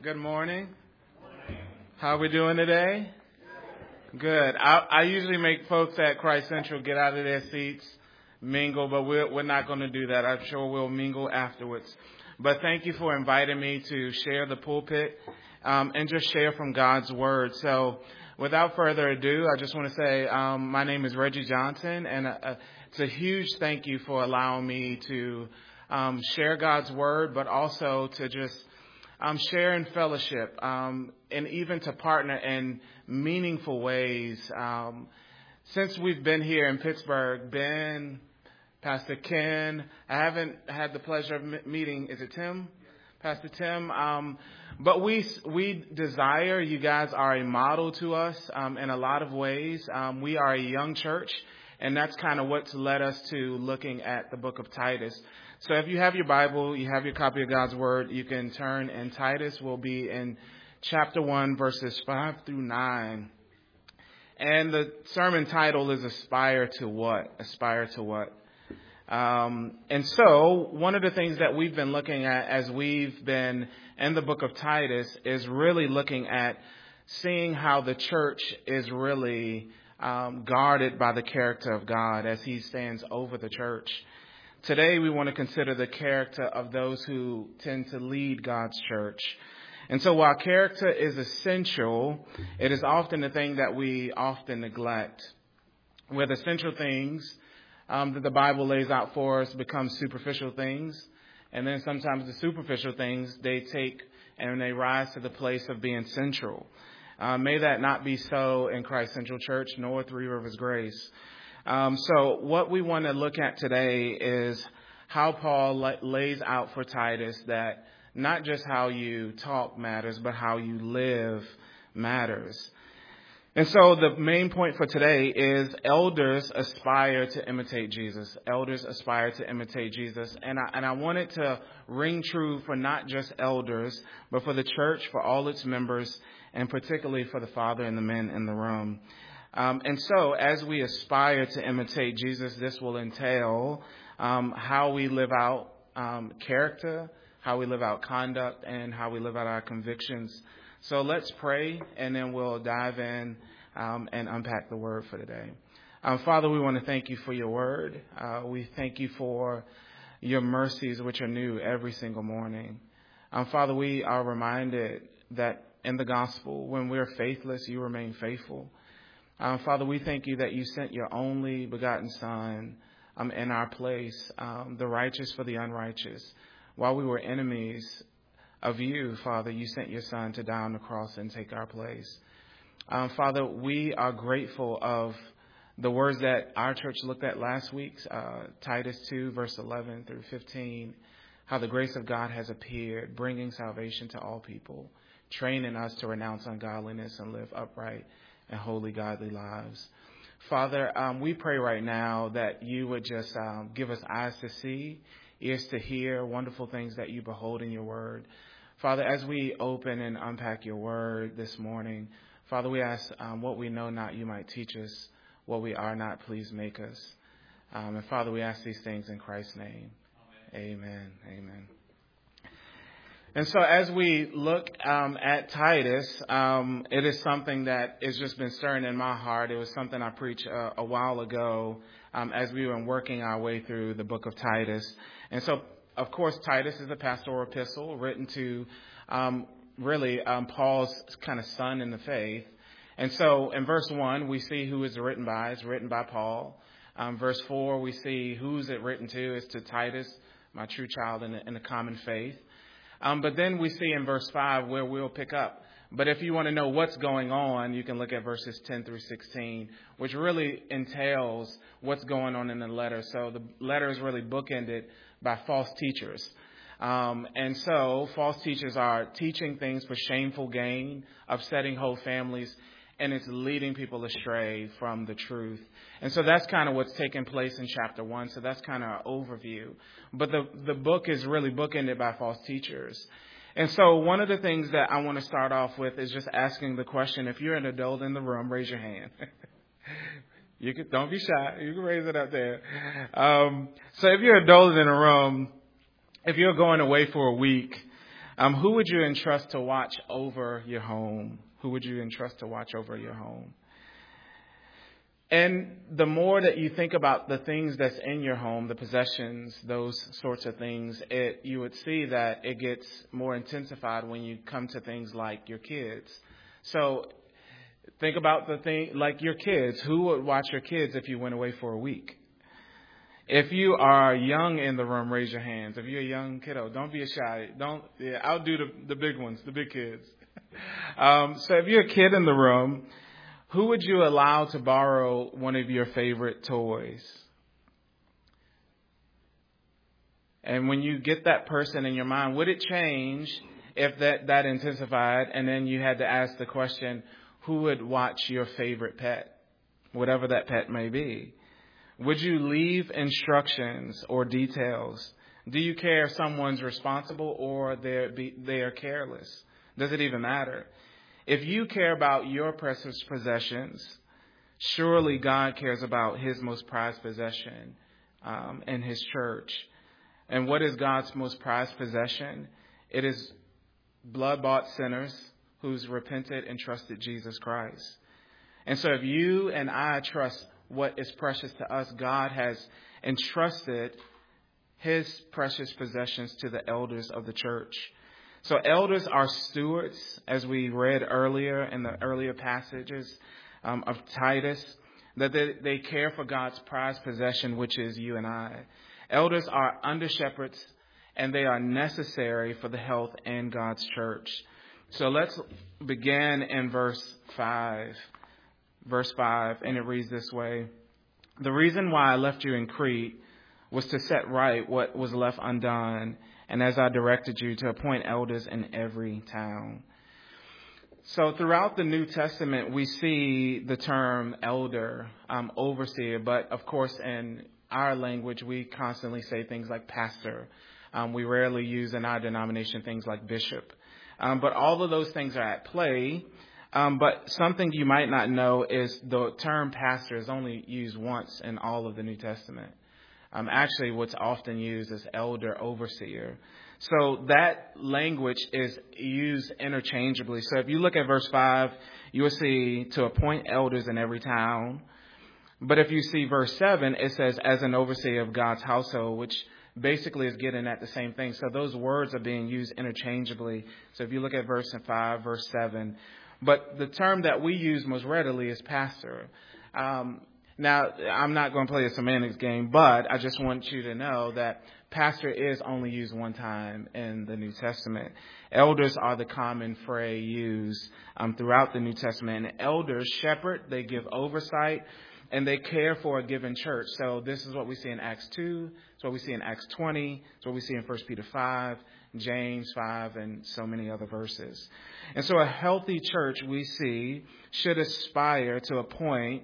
Good morning. How are we doing today? Good. I usually make folks at Christ Central get out of their seats, mingle, but we're not going to do that. I'm sure we'll mingle afterwards. But thank you for inviting me to share the pulpit and just share from God's Word. So without further ado, I just want to say my name is Reggie Johnson, and it's a huge thank you for allowing me to share God's Word, but also to just share in fellowship, and even to partner in meaningful ways. Since we've been here in Pittsburgh, Ben, Pastor Ken, I haven't had the pleasure of meeting, is it Tim? Pastor Tim. But we desire, you guys are a model to us in a lot of ways. We are a young church, and that's kind of what's led us to looking at the book of Titus. So if you have your Bible, you have your copy of God's Word, you can turn, and Titus will be in chapter 1, verses 5 through 9. And the sermon title is Aspire to What? Aspire to What? And so one of the things that we've been looking at as we've been in the book of Titus is really looking at seeing how the church is really guarded by the character of God as he stands over the church. Today, we want to consider the character of those who tend to lead God's church. And so while character is essential, it is often the thing that we often neglect. Where the central things that the Bible lays out for us become superficial things. And then sometimes the superficial things, they take and they rise to the place of being central. May that not be so in Christ Central Church, nor Three Rivers Grace. So what we want to look at today is how Paul lays out for Titus that not just how you talk matters, but how you live matters. And so the main point for today is elders aspire to imitate Jesus. Elders aspire to imitate Jesus. And I want it to ring true for not just elders, but for the church, for all its members, and particularly for the father and the men in the room. And so as we aspire to imitate Jesus, this will entail how we live out character, how we live out conduct, and how we live out our convictions. So let's pray, and then we'll dive in and unpack the word for today. Father, we want to thank you for your word. We thank you for your mercies, which are new every single morning. Father, we are reminded that in the gospel, when we're faithless, you remain faithful. Father, we thank you that you sent your only begotten Son in our place, the righteous for the unrighteous. While we were enemies of you, Father, you sent your Son to die on the cross and take our place. Father, we are grateful of the words that our church looked at last week, Titus 2, verse 11 through 15, how the grace of God has appeared, bringing salvation to all people, training us to renounce ungodliness and live upright and holy, godly lives. Father, we pray right now that you would just give us eyes to see, ears to hear, wonderful things that you behold in your word. Father, as we open and unpack your word this morning, Father, we ask what we know not, you might teach us. What we are not, please make us. And Father, we ask these things in Christ's name. Amen. Amen. And so as we look at Titus, it is something that has just been stirring in my heart. It was something I preached a while ago as we were working our way through the book of Titus. And so, of course, Titus is a pastoral epistle written to Paul's kind of son in the faith. And so in verse 1, we see who it's written by. It's written by Paul. Verse 4, we see who's it written to. It's to Titus, my true child in the common faith. But then we see in verse 5 where we'll pick up. But if you want to know what's going on, you can look at verses 10 through 16, which really entails what's going on in the letter. So the letter is really bookended by false teachers. And so false teachers are teaching things for shameful gain, upsetting whole families, and it's leading people astray from the truth. And so that's kind of what's taking place in chapter 1. So that's kind of our overview. But the book is really bookended by false teachers. And so one of the things that I want to start off with is just asking the question, if you're an adult in the room, raise your hand. Don't be shy. You can raise it up there. So if you're an adult in the room, if you're going away for a week, Who would you entrust to watch over your home? Who would you entrust to watch over your home? And the more that you think about the things that's in your home, the possessions, those sorts of things, you would see that it gets more intensified when you come to things like your kids. So think about the thing like your kids. Who would watch your kids if you went away for a week? If you are young in the room, raise your hands. If you're a young kiddo, don't be shy. I'll do the big ones, the big kids. So if you're a kid in the room, who would you allow to borrow one of your favorite toys? And when you get that person in your mind, would it change if that intensified and then you had to ask the question, who would watch your favorite pet, whatever that pet may be? Would you leave instructions or details? Do you care if someone's responsible or they are careless? Does it even matter? If you care about your precious possessions, surely God cares about his most prized possession in his church. And what is God's most prized possession? It is blood-bought sinners who's repented and trusted Jesus Christ. And so if you and I trust what is precious to us, God has entrusted his precious possessions to the elders of the church. So elders are stewards, as we read earlier in the earlier passages of Titus, that they care for God's prized possession, which is you and I. Elders are under shepherds, and they are necessary for the health in God's church. So let's begin in verse 5. Verse 5, and it reads this way. The reason why I left you in Crete was to set right what was left undone, and as I directed you, to appoint elders in every town. So throughout the New Testament, we see the term elder, overseer, but of course in our language, we constantly say things like pastor. We rarely use in our denomination things like bishop. But all of those things are at play. But something you might not know is the term pastor is only used once in all of the New Testament. Actually, what's often used is elder, overseer. So that language is used interchangeably. So if you look at verse 5, you will see to appoint elders in every town. But if you see verse 7, it says as an overseer of God's household, which basically is getting at the same thing. So those words are being used interchangeably. So if you look at verse 5, verse 7, but the term that we use most readily is pastor. Now, I'm not going to play a semantics game, but I just want you to know that pastor is only used one time in the New Testament. Elders are the common phrase used throughout the New Testament. And elders shepherd, they give oversight, and they care for a given church. So this is what we see in Acts 2. It's what we see in Acts 20. It's what we see in 1 Peter 5, James 5, and so many other verses. And so a healthy church, we see, should aspire to appoint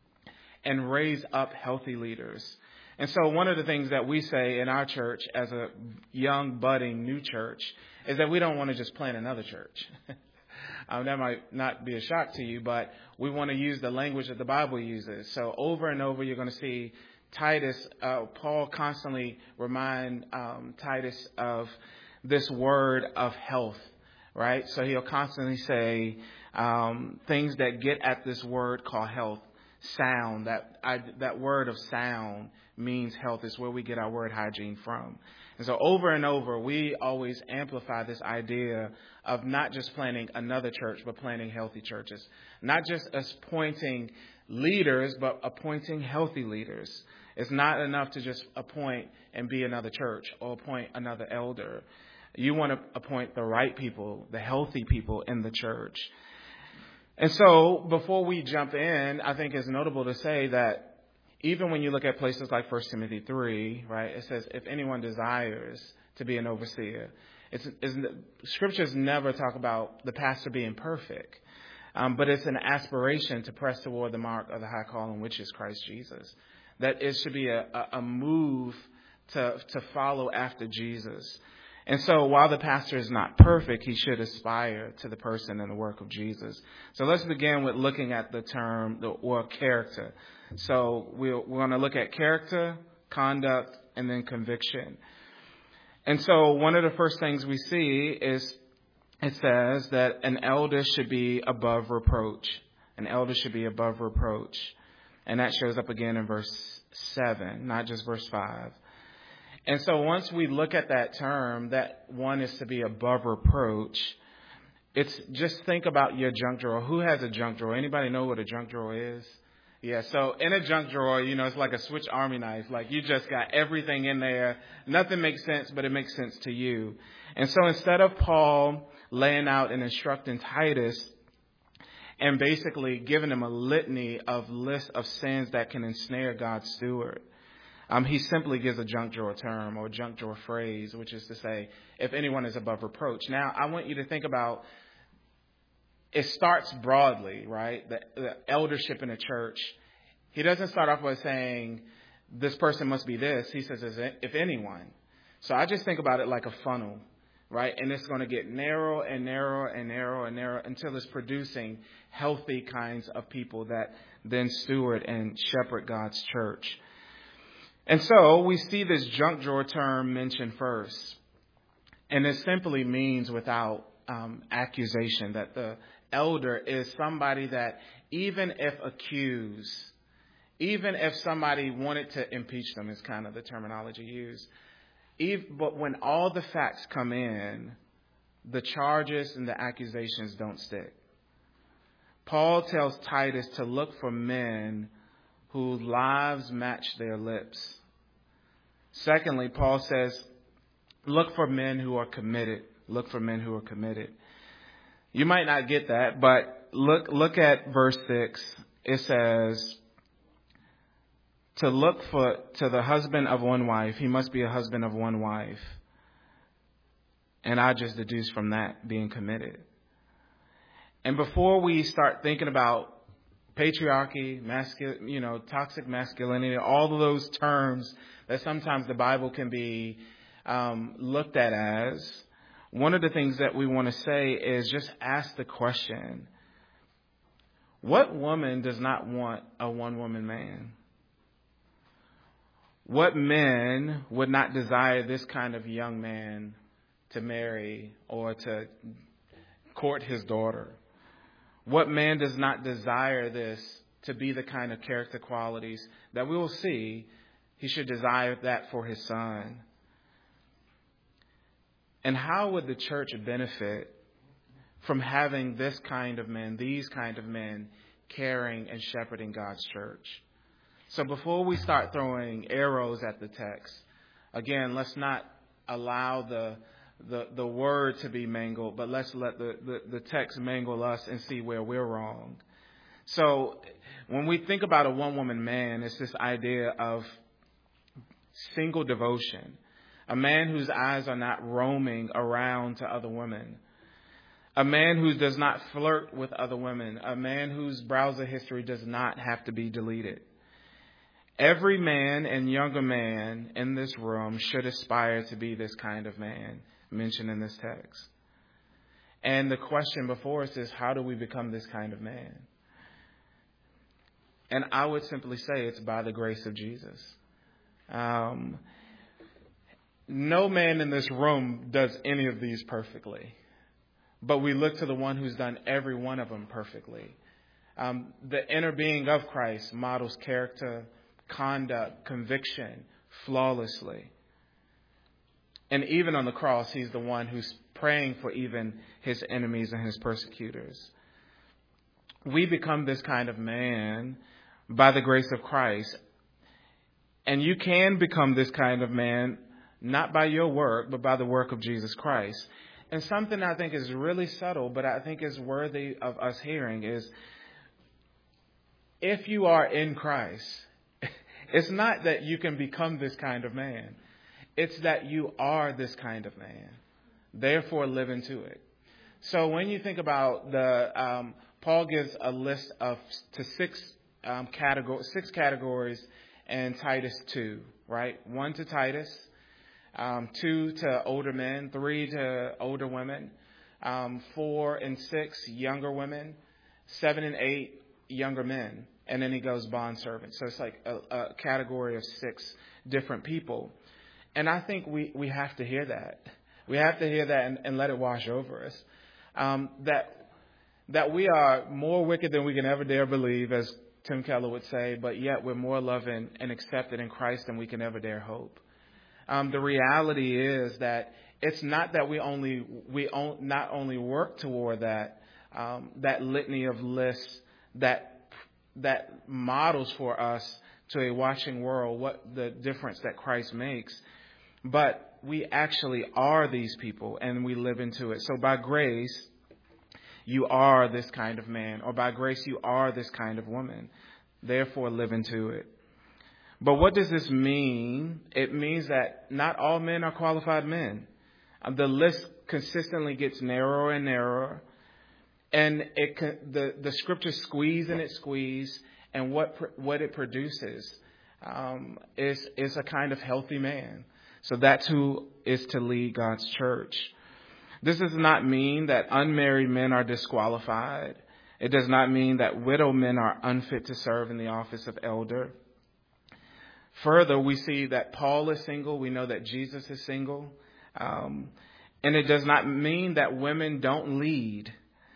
and raise up healthy leaders. And so one of the things that we say in our church as a young, budding, new church is that we don't want to just plant another church. That might not be a shock to you, but we want to use the language that the Bible uses. So over and over, you're going to see Titus, Paul constantly remind Titus of this word of health, right? So he'll constantly say things that get at this word called health. Sound, that word of sound means health. Is where we get our word hygiene from. And so over and over, we always amplify this idea of not just planting another church, but planting healthy churches. Not just appointing leaders, but appointing healthy leaders. It's not enough to just appoint and be another church or appoint another elder. You want to appoint the right people, the healthy people in the church. And so before we jump in, I think it's notable to say that even when you look at places like 1 Timothy 3, right, it says if anyone desires to be an overseer, scriptures never talk about the pastor being perfect, but it's an aspiration to press toward the mark of the high calling, which is Christ Jesus. That it should be a move to follow after Jesus. And so while the pastor is not perfect, he should aspire to the person and the work of Jesus. So let's begin with looking at the term or character. So we're going to look at character, conduct, and then conviction. And so one of the first things we see is it says that an elder should be above reproach. An elder should be above reproach. And that shows up again in verse 7, not just verse 5. And so once we look at that term, that one is to be above reproach, it's just think about your junk drawer. Who has a junk drawer? Anybody know what a junk drawer is? Yeah, so in a junk drawer, it's like a Swiss Army knife. Like you just got everything in there. Nothing makes sense, but it makes sense to you. And so instead of Paul laying out and instructing Titus and basically giving him a litany of lists of sins that can ensnare God's steward, he simply gives a junk drawer term or junk drawer phrase, which is to say, if anyone is above reproach. Now, I want you to think about, it starts broadly, right? The eldership in a church. He doesn't start off by saying, this person must be this. He says, if anyone. So I just think about it like a funnel, right? And it's going to get narrow and narrow and narrow and narrow until it's producing healthy kinds of people that then steward and shepherd God's church. And so we see this junk drawer term mentioned first. And it simply means without accusation, that the elder is somebody that even if accused, even if somebody wanted to impeach them is kind of the terminology used. But when all the facts come in, the charges and the accusations don't stick. Paul tells Titus to look for men whose lives match their lips. Secondly, Paul says, look for men who are committed. Look for men who are committed. You might not get that, but look at verse 6. It says, to the husband of one wife, he must be a husband of one wife. And I just deduce from that being committed. And before we start thinking about patriarchy, toxic masculinity, all of those terms that sometimes the Bible can be looked at as, one of the things that we want to say is just ask the question, what woman does not want a one-woman man? What men would not desire this kind of young man to marry or to court his daughter? What man does not desire this to be the kind of character qualities that we will see he should desire that for his son? And how would the church benefit from having this kind of men, these kind of men, caring and shepherding God's church? So before we start throwing arrows at the text, again, let's not allow the word to be mangled, but let's let the text mangle us and see where we're wrong. So when we think about a one-woman man, it's this idea of single devotion. A man whose eyes are not roaming around to other women. A man who does not flirt with other women. A man whose browser history does not have to be deleted. Every man and younger man in this room should aspire to be this kind of man mentioned in this text. And the question before us is, how do we become this kind of man? And I would simply say it's by the grace of Jesus. No man in this room does any of these perfectly, but we look to the one who's done every one of them perfectly. The inner being of Christ models character, conduct, conviction flawlessly. And even on the cross, he's the one who's praying for even his enemies and his persecutors. We become this kind of man by the grace of Christ. And you can become this kind of man not by your work, but by the work of Jesus Christ. And something I think is really subtle, but I think is worthy of us hearing is, if you are in Christ, it's not that you can become this kind of man. It's that you are this kind of man. Therefore, live into it. So when you think about Paul gives a list of six categories in Titus 2, right? 1 to Titus, 2 to older men, 3 to older women, 4 and 6 younger women, 7 and 8 younger men, and then he goes bondservants. So it's like a category of 6 different people. And I think we have to hear that. We have to hear that and let it wash over us. That we are more wicked than we can ever dare believe, as Tim Keller would say, but yet we're more loved and accepted in Christ than we can ever dare hope. The reality is that it's not that we not only work toward that litany of lists that models for us to a watching world what the difference that Christ makes, but we actually are these people and we live into it. So by grace, you are this kind of man, or by grace, you are this kind of woman. Therefore, live into it. But what does this mean? It means that not all men are qualified men. The list consistently gets narrower and narrower, and the scriptures squeeze and it squeeze, and what it produces is a kind of healthy man. So that's who is to lead God's church. This does not mean that unmarried men are disqualified. It does not mean that widow men are unfit to serve in the office of elder. Further, we see that Paul is single. We know that Jesus is single. And it does not mean that women don't lead.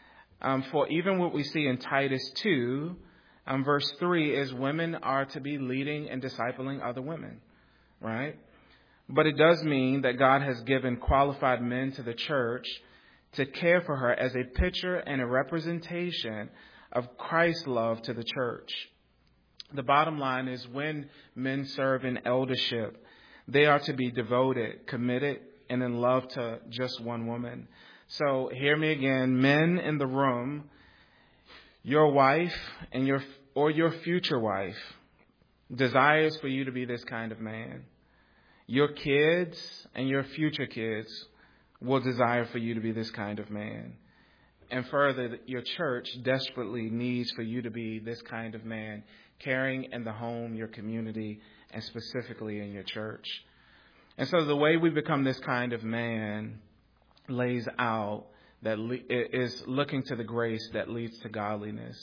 For even what we see in Titus 2, verse 3, is women are to be leading and discipling other women, right? But it does mean that God has given qualified men to the church to care for her as a picture and a representation of Christ's love to the church. The bottom line is when men serve in eldership, they are to be devoted, committed, and in love to just one woman. So hear me again, men in the room, your wife and your future wife desires for you to be this kind of man. Your kids and your future kids will desire for you to be this kind of man. And further, your church desperately needs for you to be this kind of man, caring in the home, your community, and specifically in your church. And so the way we become this kind of man lays out that is looking to the grace that leads to godliness.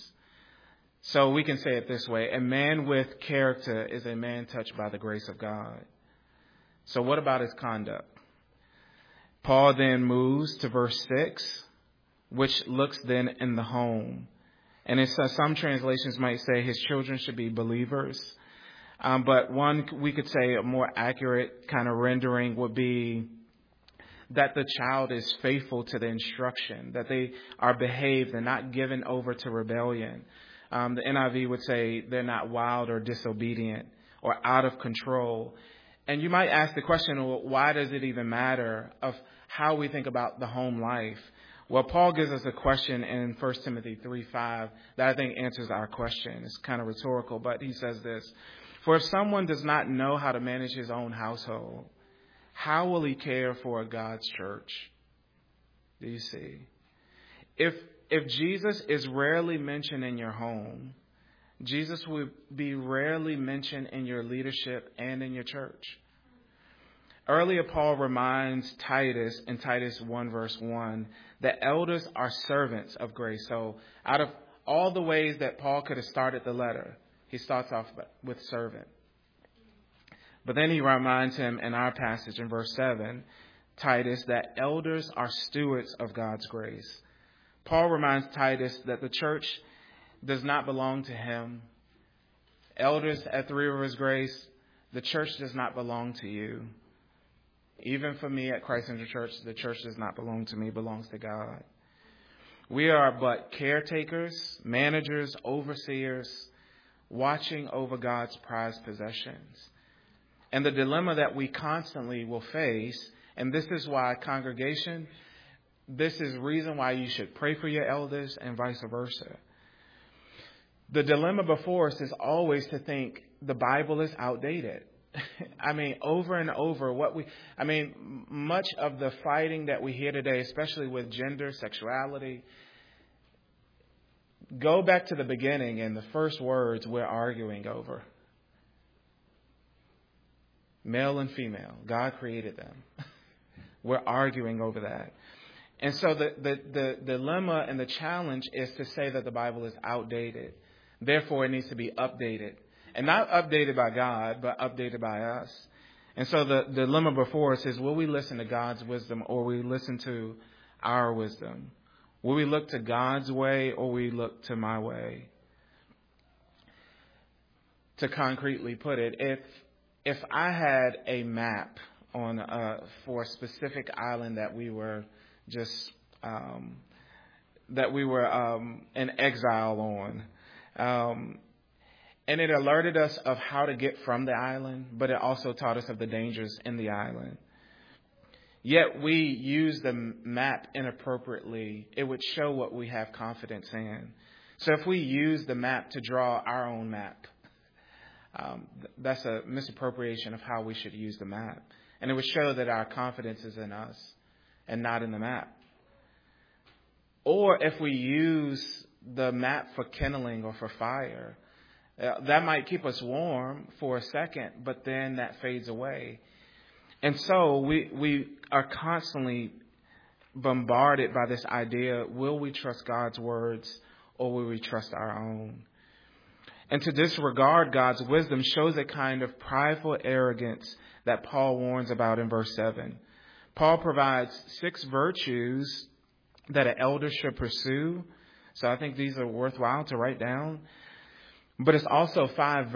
So we can say it this way: a man with character is a man touched by the grace of God. So what about his conduct? Paul then moves to verse 6, which looks then in the home. And some translations might say his children should be believers. But we could say a more accurate kind of rendering would be that the child is faithful to the instruction, that they are behaved and not given over to rebellion. The NIV would say they're not wild or disobedient or out of control. And you might ask the question, well, why does it even matter of how we think about the home life? Well, Paul gives us a question in 1 Timothy 3:5 that I think answers our question. It's kind of rhetorical, but he says this: for if someone does not know how to manage his own household, how will he care for God's church? Do you see? If Jesus is rarely mentioned in your home, Jesus will be rarely mentioned in your leadership and in your church. Earlier, Paul reminds Titus in Titus 1 verse 1 that elders are servants of grace. So out of all the ways that Paul could have started the letter, he starts off with servant. But then he reminds him in our passage in verse 7, Titus, that elders are stewards of God's grace. Paul reminds Titus that the church does not belong to him. Elders at Three Rivers Grace, the church does not belong to you. Even for me at Christ Central Church, the church does not belong to me, it belongs to God. We are but caretakers, managers, overseers, watching over God's prized possessions. And the dilemma that we constantly will face, and this is why congregation, this is reason why you should pray for your elders and vice versa. The dilemma before us is always to think the Bible is outdated. I mean, over and over, much of the fighting that we hear today, especially with gender, sexuality, go back to the beginning and the first words we're arguing over. Male and female. God created them. We're arguing over that. And so the dilemma and the challenge is to say that the Bible is outdated. Therefore, it needs to be updated. And not updated by God, but updated by us. And so the dilemma before us is, will we listen to God's wisdom or will we listen to our wisdom? Will we look to God's way or will we look to my way? To concretely put it, if I had a map on for a specific island that we were just in exile on, and it alerted us of how to get from the island, but it also taught us of the dangers in the island. Yet we use the map inappropriately, it would show what we have confidence in. So if we use the map to draw our own map, that's a misappropriation of how we should use the map. And it would show that our confidence is in us and not in the map. Or if we use the map for kindling or for fire, that might keep us warm for a second, but then that fades away. And so we are constantly bombarded by this idea, will we trust God's words or will we trust our own? And to disregard God's wisdom shows a kind of prideful arrogance that Paul warns about in verse 7. Paul provides 6 virtues that an elder should pursue. So I think these are worthwhile to write down. But it's also 5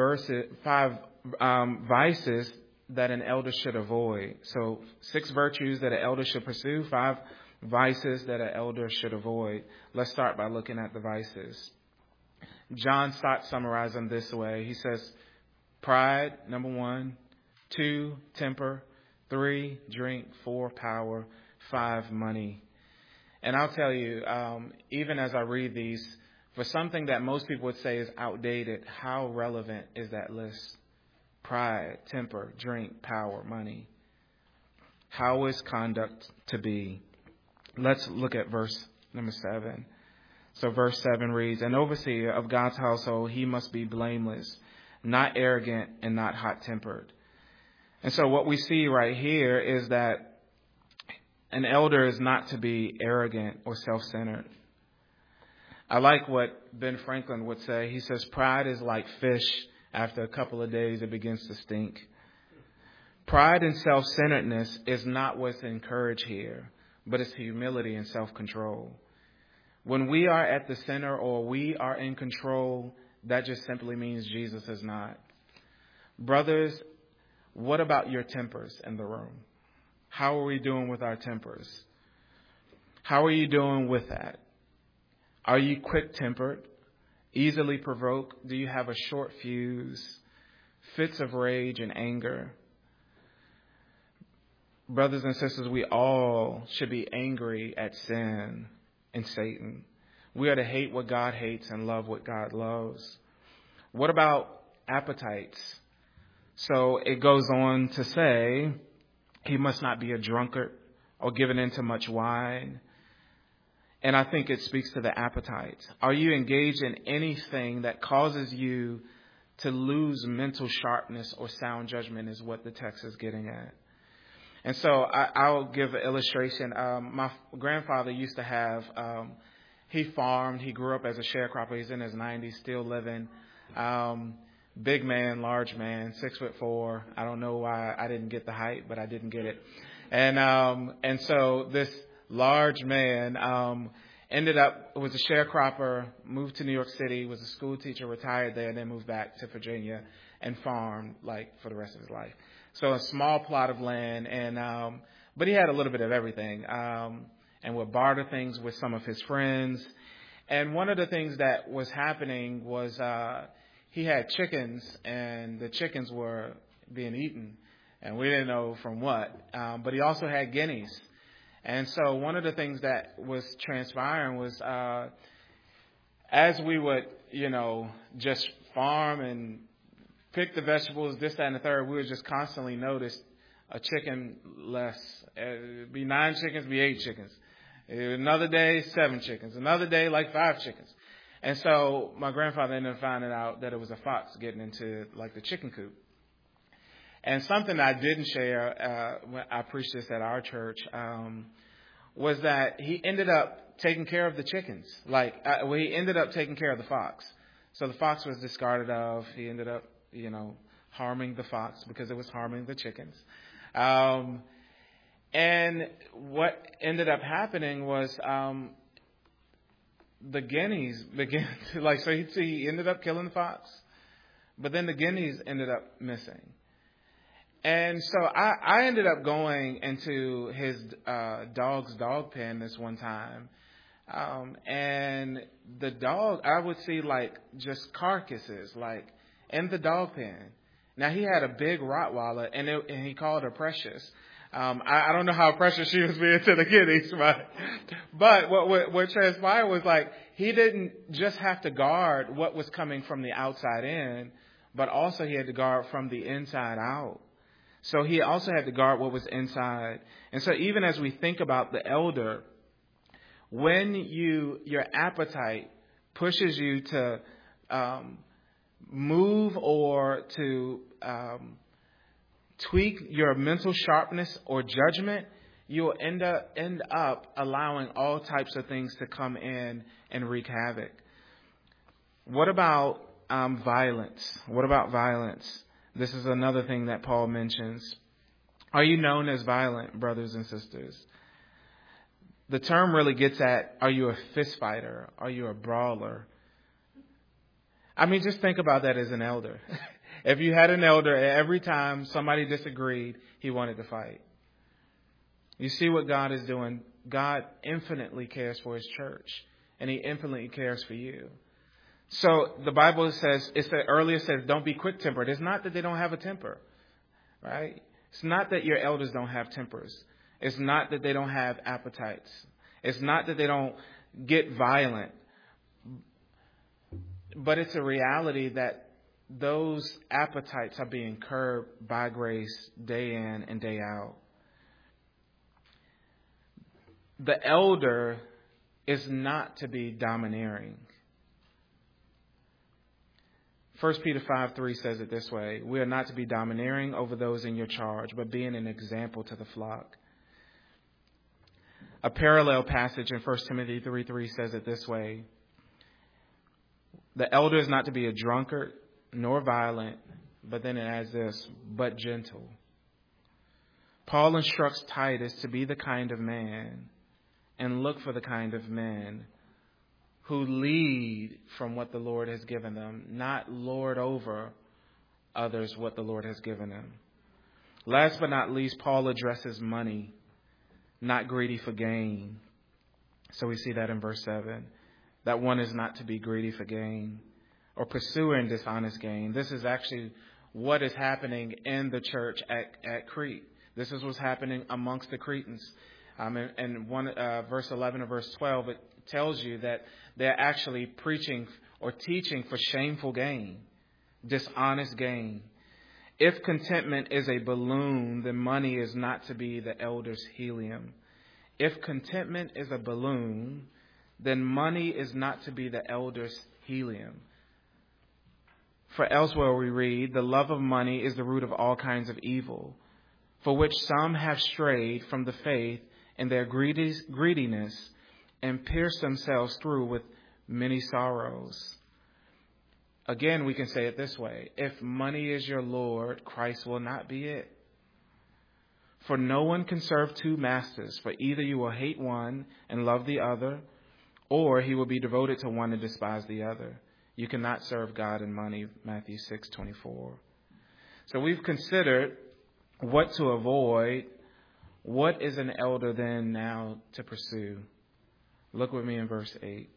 vices that an elder should avoid. So 6 virtues that an elder should pursue, 5 vices that an elder should avoid. Let's start by looking at the vices. John Stott summarized them this way. He says, pride, number 1. 2, temper. 3, drink. 4, power. 5, money. And I'll tell you, even as I read these, for something that most people would say is outdated, how relevant is that list? Pride, temper, drink, power, money. How is conduct to be? Let's look at verse number 7. So verse 7 reads, an overseer of God's household, he must be blameless, not arrogant and not hot-tempered. And so what we see right here is that an elder is not to be arrogant or self-centered. I like what Ben Franklin would say. He says, pride is like fish. After a couple of days, it begins to stink. Pride and self-centeredness is not what's encouraged here, but it's humility and self-control. When we are at the center or we are in control, that just simply means Jesus is not. Brothers, what about your tempers in the room? How are we doing with our tempers? How are you doing with that? Are you quick-tempered? Easily provoked? Do you have a short fuse? Fits of rage and anger? Brothers and sisters, we all should be angry at sin and Satan. We are to hate what God hates and love what God loves. What about appetites? So it goes on to say, he must not be a drunkard or given into much wine. And I think it speaks to the appetite. Are you engaged in anything that causes you to lose mental sharpness or sound judgment is what the text is getting at. And so I'll give an illustration. My grandfather used to have, he farmed. He grew up as a sharecropper. He's in his 90s, still living. Big man, large man, 6'4". I don't know why I didn't get the height, but I didn't get it. And so this large man was a sharecropper, moved to New York City, was a school teacher, retired there, and then moved back to Virginia and farmed for the rest of his life. So a small plot of land, but he had a little bit of everything, and would barter things with some of his friends. And one of the things that was happening was he had chickens, and the chickens were being eaten, and we didn't know from what. But he also had guineas. And so one of the things that was transpiring was as we would, just farm and pick the vegetables, this, that, and the third, we would just constantly notice a chicken less. It'd be 9 chickens, be 8 chickens. Another day, 7 chickens. Another day, 5 chickens. And so my grandfather ended up finding out that it was a fox getting into the chicken coop. And something I didn't share when I preached this at our church was that he ended up taking care of the chickens. He ended up taking care of the fox. So the fox was discarded of. He ended up, harming the fox because it was harming the chickens. And what ended up happening was the guineas began to, so he ended up killing the fox, but then the guineas ended up missing. And so I ended up going into his dog's dog pen this one time. And the dog, I would see just carcasses, in the dog pen. Now he had a big Rottweiler and he called her Precious. I don't know how precious she was being to the guineas, right? But what transpired was he didn't just have to guard what was coming from the outside in, but also he had to guard from the inside out. So he also had to guard what was inside. And so even as we think about the elder, when your appetite pushes you to move or to tweak your mental sharpness or judgment, you'll end up allowing all types of things to come in and wreak havoc. What about violence? What about violence? This is another thing that Paul mentions. Are you known as violent, brothers and sisters? The term really gets at, are you a fist fighter? Are you a brawler? I mean, just think about that as an elder. If you had an elder, every time somebody disagreed, he wanted to fight. You see what God is doing. God infinitely cares for his church, and he infinitely cares for you. So the Bible says, earlier says, don't be quick-tempered. It's not that they don't have a temper, right? It's not that your elders don't have tempers. It's not that they don't have appetites. It's not that they don't get violent. But it's a reality that those appetites are being curbed by grace day in and day out. The elder is not to be domineering. 1 Peter 5:3 says it this way: we are not to be domineering over those in your charge, but being an example to the flock. A parallel passage in 1 Timothy 3:3 says it this way: the elder is not to be a drunkard, nor violent, but then it adds this, but gentle. Paul instructs Titus to be the kind of man and look for the kind of men who lead from what the Lord has given them, not lord over others what the Lord has given them. Last but not least, Paul addresses money, not greedy for gain. So we see that in verse 7, that one is not to be greedy for gain or pursuing dishonest gain. This is actually what is happening in the church at Crete. This is what's happening amongst the Cretans. In verse 11 or verse 12, it tells you that they're actually preaching or teaching for shameful gain, dishonest gain. If contentment is a balloon, then money is not to be the elder's helium. If contentment is a balloon, then money is not to be the elder's helium. For elsewhere we read, the love of money is the root of all kinds of evil, for which some have strayed from the faith in their greediness and pierced themselves through with many sorrows. Again, we can say it this way: if money is your Lord, Christ will not be it. For no one can serve two masters, for either you will hate one and love the other, or he will be devoted to one and despise the other. You cannot serve God and money, Matthew 6:24. So we've considered what to avoid. What is an elder then now to pursue? Look with me in verse 8.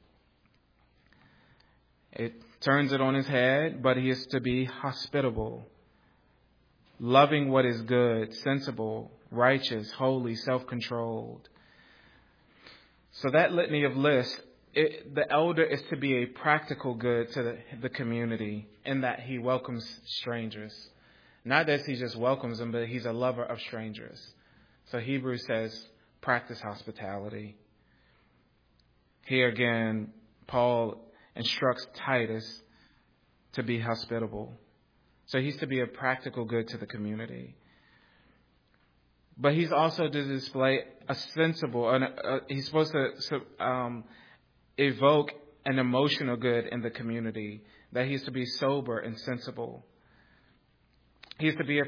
It turns it on his head, but he is to be hospitable, loving what is good, sensible, righteous, holy, self-controlled. So that litany of lists, the elder is to be a practical good to the community in that he welcomes strangers. Not that he just welcomes them, but he's a lover of strangers. So Hebrews says, practice hospitality. Here again, Paul instructs Titus to be hospitable. So he's to be a practical good to the community. But he's also to display a sensible, he's supposed to evoke an emotional good in the community, that he's to be sober and sensible. He is to be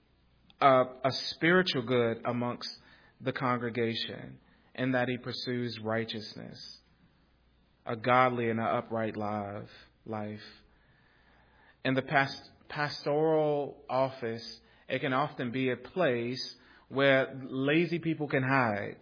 a spiritual good amongst the congregation, in that he pursues righteousness, a godly and an upright life. In the pastoral office, it can often be a place where lazy people can hide.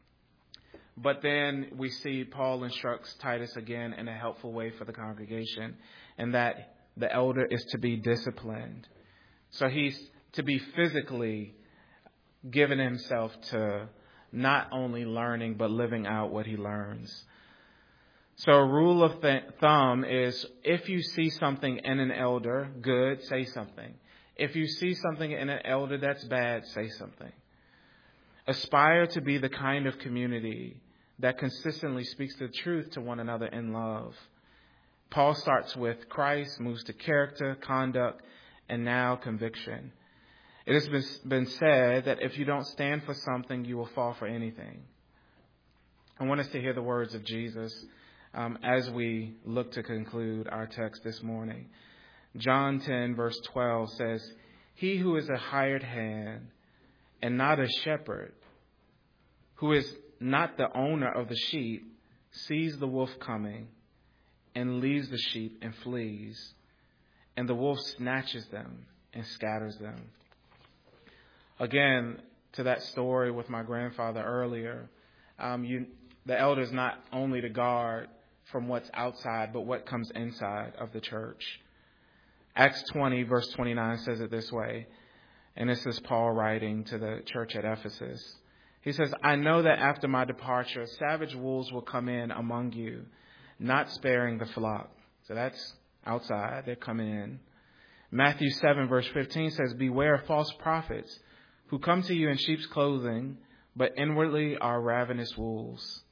But then we see Paul instructs Titus again in a helpful way for the congregation, and that the elder is to be disciplined. So he's to be physically giving himself to not only learning, but living out what he learns. So a rule of thumb is, if you see something in an elder, good, say something. If you see something in an elder that's bad, say something. Aspire to be the kind of community that consistently speaks the truth to one another in love. Paul starts with Christ, moves to character, conduct, and now conviction. It has been said that if you don't stand for something, you will fall for anything. I want us to hear the words of Jesus as we look to conclude our text this morning. John 10, verse 12 says, "He who is a hired hand and not a shepherd, who is not the owner of the sheep, sees the wolf coming and leaves the sheep and flees, and the wolf snatches them and scatters them." Again, to that story with my grandfather earlier, the elder is not only to guard from what's outside, but what comes inside of the church. Acts 20, verse 29 says it this way, and this is Paul writing to the church at Ephesus. He says, "I know that after my departure, savage wolves will come in among you, not sparing the flock." So that's outside. They're coming in. Matthew 7, verse 15 says, "Beware of false prophets who come to you in sheep's clothing, but inwardly are ravenous wolves."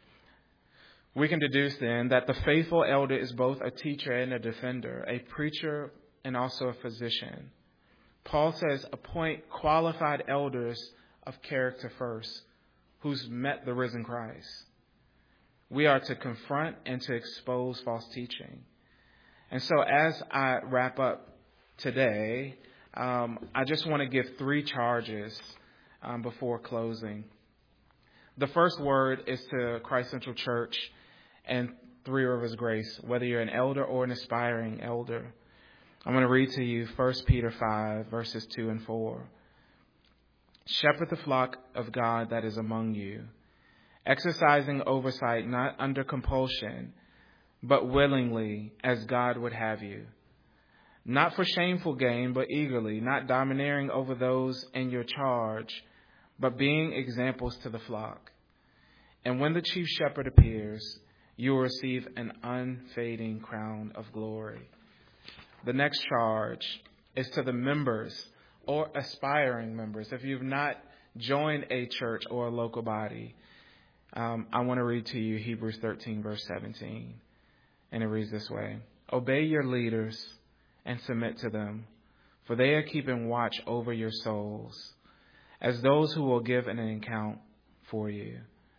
We can deduce then that the faithful elder is both a teacher and a defender, a preacher and also a physician. Paul says, appoint qualified elders of character first, who's met the risen Christ. We are to confront and to expose false teaching. And so as I wrap up today, I just want to give 3 charges before closing. The first word is to Christ Central Church and Three Rivers Grace, whether you're an elder or an aspiring elder. I'm going to read to you 1 Peter 5, verses 2 and 4. "Shepherd the flock of God that is among you, exercising oversight not under compulsion, but willingly, as God would have you. Not for shameful gain, but eagerly, not domineering over those in your charge, but being examples to the flock. And when the chief shepherd appears, you will receive an unfading crown of glory." The next charge is to the members or aspiring members. If you've not joined a church or a local body, I want to read to you Hebrews 13, verse 17. And it reads this way: "Obey your leaders and submit to them, for they are keeping watch over your souls, as those who will give an account for you."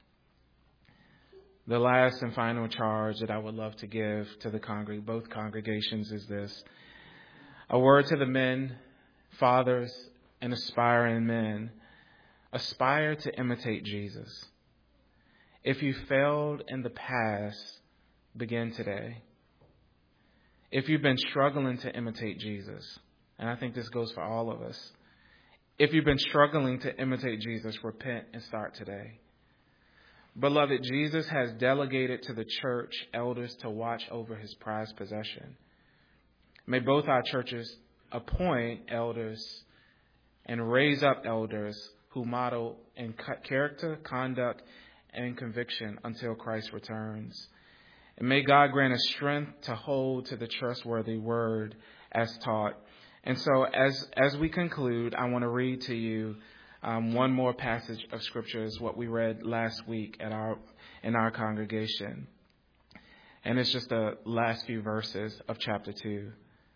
The last and final charge that I would love to give to the both congregations is this: a word to the men, fathers, and aspiring men. Aspire to imitate Jesus. If you failed in the past, begin today. If you've been struggling to imitate Jesus, and I think this goes for all of us, if you've been struggling to imitate Jesus, repent and start today. Beloved, Jesus has delegated to the church elders to watch over his prized possession. May both our churches appoint elders and raise up elders who model in character, conduct, and conviction until Christ returns. And may God grant us strength to hold to the trustworthy word as taught. And so as we conclude, I want to read to you one more passage of Scripture, is what we read last week in our congregation. And it's just the last few verses of chapter 2.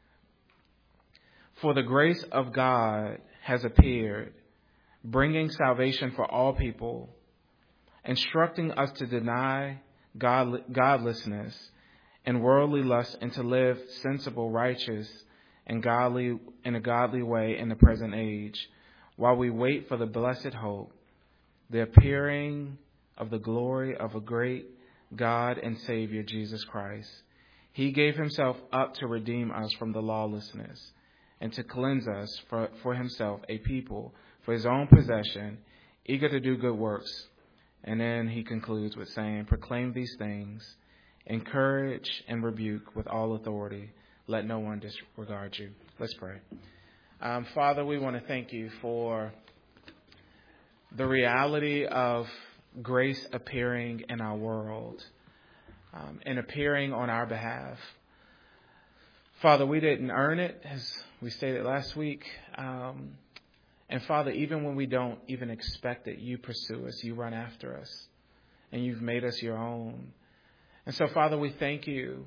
"For the grace of God has appeared, bringing salvation for all people, instructing us to deny godlessness and worldly lust, and to live sensible, righteous, and in a godly way in the present age, while we wait for the blessed hope, the appearing of the glory of a great God and Savior, Jesus Christ. He gave himself up to redeem us from the lawlessness and to cleanse us for himself a people for his own possession, eager to do good works. And then he concludes with saying, proclaim these things, encourage and rebuke with all authority. Let no one disregard you. Let's pray. Father, we want to thank you for the reality of grace appearing in our world and appearing on our behalf. Father, we didn't earn it, as we stated last week. And Father, even when we don't even expect it, you pursue us, you run after us, and you've made us your own. And so, Father, we thank you.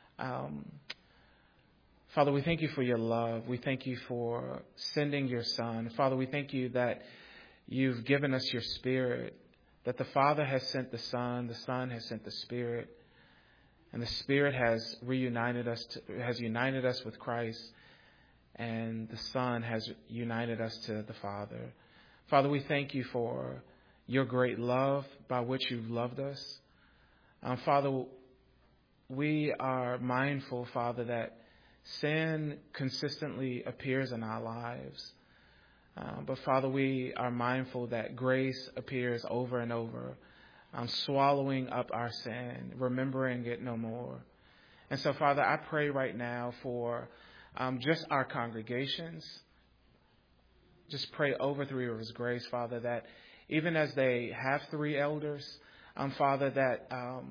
Father, we thank you for your love. We thank you for sending your Son. Father, we thank you that you've given us your Spirit, that the Father has sent the Son has sent the Spirit, and the Spirit has united us with Christ, and the Son has united us to the Father. Father, we thank you for your great love by which you've loved us. Father, we are mindful, Father, that sin consistently appears in our lives. But Father, we are mindful that grace appears over and over, swallowing up our sin, remembering it no more. And so, Father, I pray right now for just our congregations. Just pray over Three Rivers Grace, Father, that even as they have 3 elders, Father, that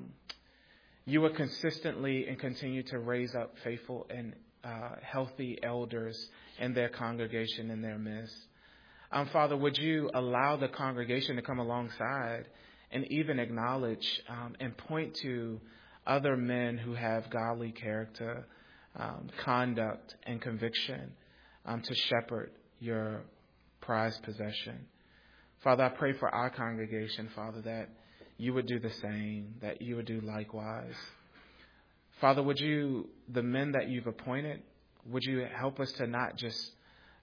you will consistently and continue to raise up faithful and healthy elders in their congregation, in their midst. Father, would you allow the congregation to come alongside and even acknowledge and point to other men who have godly character, conduct, and conviction to shepherd your prized possession. Father, I pray for our congregation, Father, that you would do the same, that you would do likewise. Father, would you, the men that you've appointed, would you help us to not just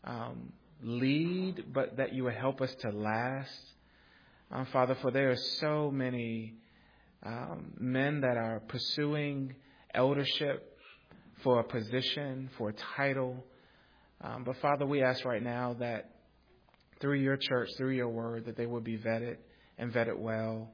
lead, but that you would help us to last? Father, for there are so many men that are pursuing eldership for a position, for a title. But Father, we ask right now that through your church, through your word, that they will be vetted and vetted well.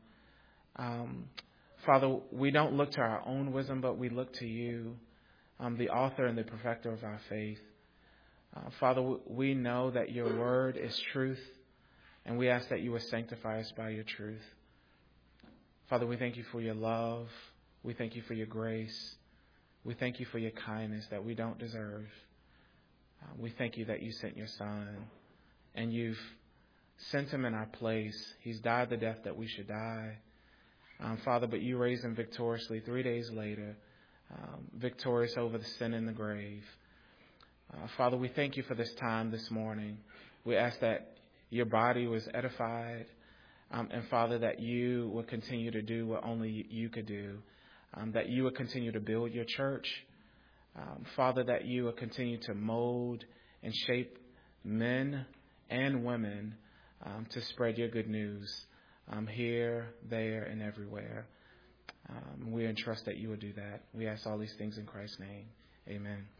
Father, we don't look to our own wisdom, but we look to you, the author and the perfecter of our faith. Father, we know that your word is truth, and we ask that you would sanctify us by your truth. Father, we thank you for your love. We thank you for your grace. We thank you for your kindness that we don't deserve. We thank you that you sent your Son, and you've sent him in our place. He's died the death that we should die. Father, but you raised him victoriously 3 days later, victorious over the sin in the grave. Father, we thank you for this time this morning. We ask that your body was edified, and Father, that you would continue to do what only you could do, that you would continue to build your church. Father, that you would continue to mold and shape men and women to spread your good news here, there, and everywhere. We entrust that you would do that. We ask all these things in Christ's name. Amen.